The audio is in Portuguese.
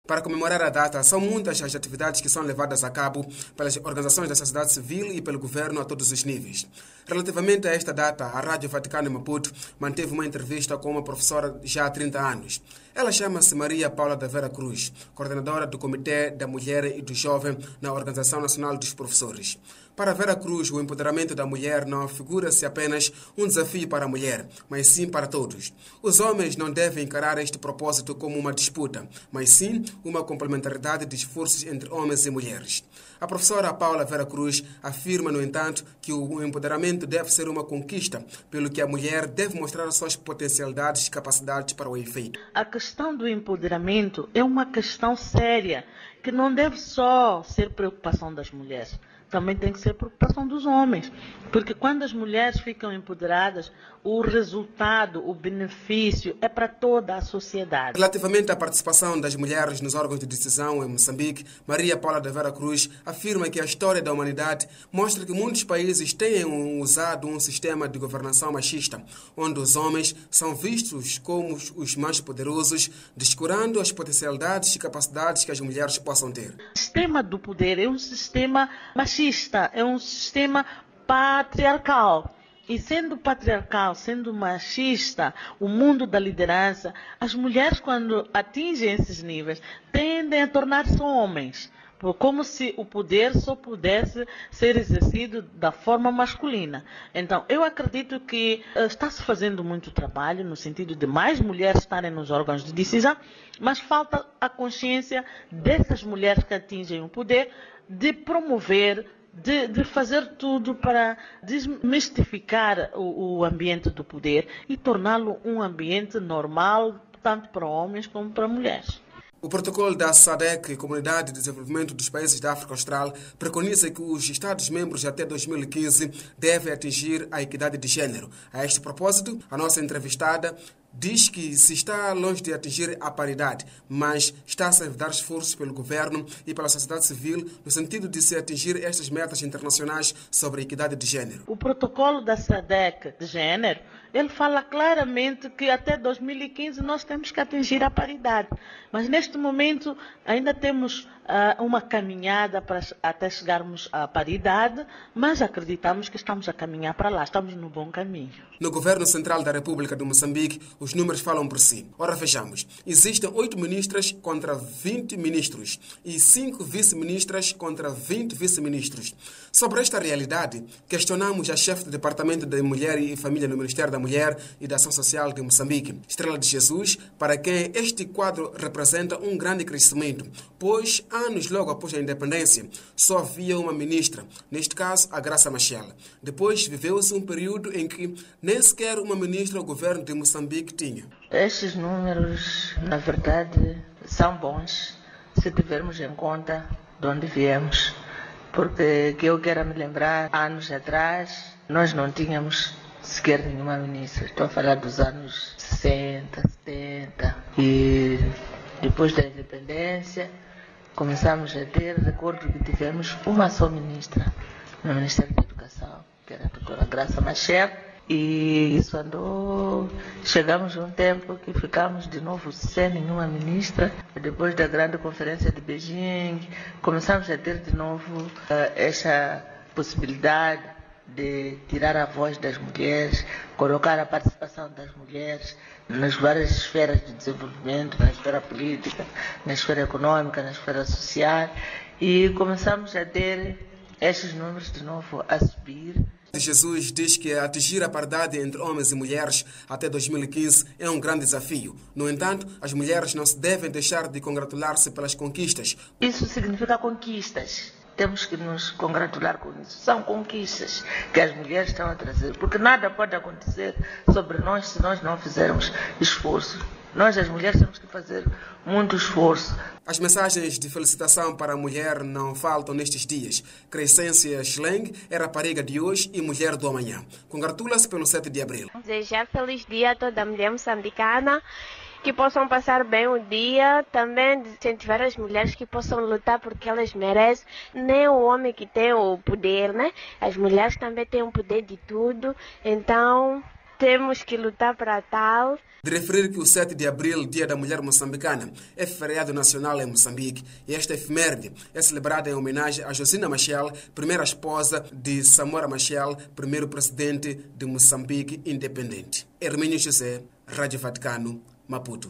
Para comemorar a data, são muitas as atividades que são levadas a cabo pelas organizações da sociedade civil e pelo governo a todos os níveis. Relativamente a esta data, a Rádio Vaticano em Maputo manteve uma entrevista com uma professora já há 30 anos. Ela chama-se Maria Paula da Vera Cruz, coordenadora do Comitê da Mulher e do Jovem na Organização Nacional dos Professores. Para Vera Cruz, o empoderamento da mulher não figura-se apenas um desafio para a mulher, mas sim para todos. Os homens não devem encarar este propósito como uma disputa, mas sim uma complementaridade de esforços entre homens e mulheres. A professora Paula Vera Cruz afirma, no entanto, que o empoderamento deve ser uma conquista, pelo que a mulher deve mostrar suas potencialidades e capacidades para o efeito. A questão do empoderamento é uma questão séria, que não deve só ser preocupação das mulheres. Também tem que ser preocupação dos homens, porque quando as mulheres ficam empoderadas, o resultado, o benefício é para toda a sociedade. Relativamente à participação das mulheres nos órgãos de decisão em Moçambique, Maria Paula de Vera Cruz afirma que a história da humanidade mostra que muitos países têm usado um sistema de governação machista, onde os homens são vistos como os mais poderosos, descurando as potencialidades e capacidades que as mulheres possam ter. O sistema do poder é um sistema machista, é um sistema patriarcal. E sendo patriarcal, sendo machista, o mundo da liderança, as mulheres, quando atingem esses níveis, tendem a tornar-se homens. Como se o poder só pudesse ser exercido da forma masculina. Então, eu acredito que está-se fazendo muito trabalho, no sentido de mais mulheres estarem nos órgãos de decisão, mas falta a consciência dessas mulheres que atingem o poder de promover, de fazer tudo para desmistificar o ambiente do poder e torná-lo um ambiente normal, tanto para homens como para mulheres. O protocolo da SADC, Comunidade de Desenvolvimento dos Países da África Austral, preconiza que os Estados-membros até 2015 devem atingir a equidade de género. A este propósito, a nossa entrevistada diz que se está longe de atingir a paridade, mas está-se a dar esforços pelo governo e pela sociedade civil no sentido de se atingir estas metas internacionais sobre a equidade de género. O protocolo da SADC de género, ele fala claramente que até 2015 nós temos que atingir a paridade, mas neste momento ainda temos uma caminhada para até chegarmos à paridade, mas acreditamos que estamos a caminhar para lá, estamos no bom caminho. No governo central da República de Moçambique, os números falam por si. Ora, vejamos. Existem 8 ministras contra 20 ministros e 5 vice-ministras contra 20 vice-ministros. Sobre esta realidade, questionamos a chefe do Departamento de Mulher e Família no Ministério da Mulher e da Ação Social de Moçambique, Estrela de Jesus, para quem este quadro representa um grande crescimento, pois anos logo após a independência, só havia uma ministra, neste caso a Graça Machel. Depois viveu-se um período em que nem sequer uma ministra o governo de Moçambique tinha. Estes números, na verdade, são bons se tivermos em conta de onde viemos. Porque que eu quero me lembrar, anos atrás, nós não tínhamos sequer nenhuma ministra. Estou a falar dos anos 60, 70. E depois da independência, começamos a ter, recordo que tivemos uma só ministra no Ministério da Educação, que era a doutora Graça Machel. E isso andou, chegamos a um tempo que ficamos de novo sem nenhuma ministra. Depois da grande conferência de Beijing, começamos a ter de novo essa possibilidade de tirar a voz das mulheres, colocar a participação das mulheres nas várias esferas de desenvolvimento, na esfera política, na esfera econômica, na esfera social, e começamos a ter estes números de novo a subir. Jesus diz que atingir a paridade entre homens e mulheres até 2015 é um grande desafio. No entanto, as mulheres não se devem deixar de congratular-se pelas conquistas. Isso significa conquistas. Temos que nos congratular com isso. São conquistas que as mulheres estão a trazer, porque nada pode acontecer sobre nós se nós não fizermos esforço. Nós, as mulheres, temos que fazer muito esforço. As mensagens de felicitação para a mulher não faltam nestes dias. Crescência Schleng é rapariga de hoje e mulher do amanhã. Congratula-se pelo 7 de abril. Desejar feliz dia a toda a mulher moçambicana, que possam passar bem o dia, também incentivar as mulheres que possam lutar porque elas merecem, nem o homem que tem o poder, né? As mulheres também têm o poder de tudo, então temos que lutar para tal. De referir que o 7 de abril, Dia da Mulher Moçambicana, é feriado nacional em Moçambique e esta efeméride é celebrada em homenagem a Josina Machel, primeira esposa de Samora Machel, primeiro presidente de Moçambique independente. Hermínio José, Rádio Vaticano, Maputo.